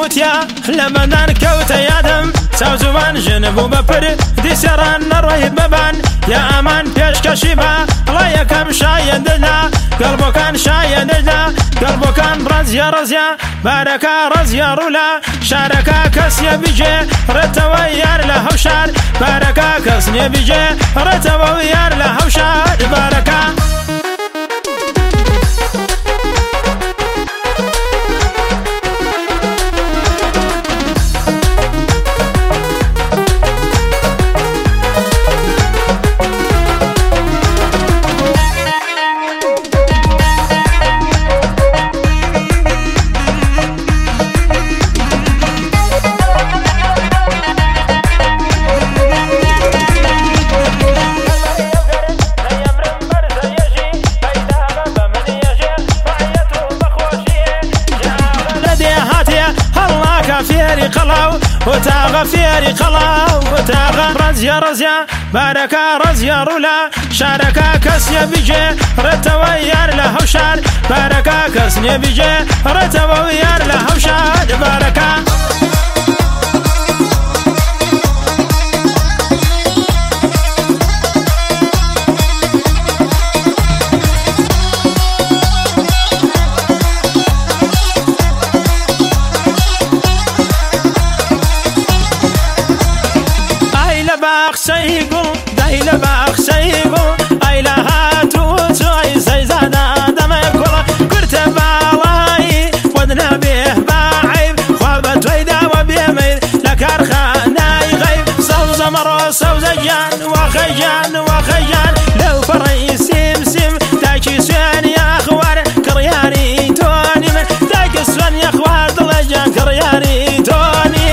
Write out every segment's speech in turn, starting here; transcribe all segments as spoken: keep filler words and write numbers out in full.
وتيا لمدان كوت يادم ساو زبان جنبو ببر دي سران نروي ببان يا امان بيش كشيبا الله يكم شايد دجلا قلبو كان شايد دجلا قلبو كان رزيا رزيا باركا رزيا رولا شاركا كسيا بيجي رتوى يار لهوشار باركا كسيا بيجي رتوى يار لهوشار باركا فيري قلاو وتاغا فيري قلاو وتاغا رزيا رزيا باركا رزيا رولا شاركا كسيا بيجي رتوى يار لهوشار باركا كسيا بيجي رتوى يار لهوشار باركا سيقو دايلا باخ سيقو ايلا هاتو سوي سيزادا دمكولا كرت بالاي ودنا به باعيب خوابت ويدا وبيميل لكارخانا يغيب صوز مرو صوز جان وخجان وخجان لو فري سيم سيم تاكي سوان يا اخوار كرياني توني من تاكي سوان يا اخوار دلجان كرياني توني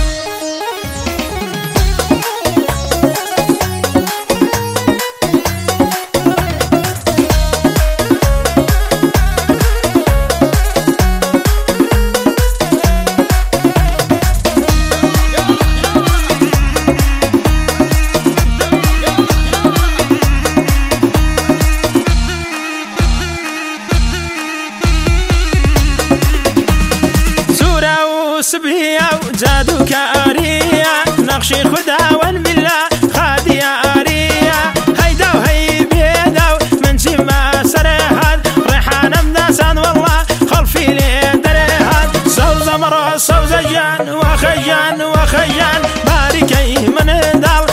سبيا وزادو كاريا نقشي خداون بالله خاديا اريا هيدا وهي بيدا من سما سرهاد ريحان مداسان والله خلفي لي درهاد صوز مرو صوز جان وخجان وخجان باركي من دال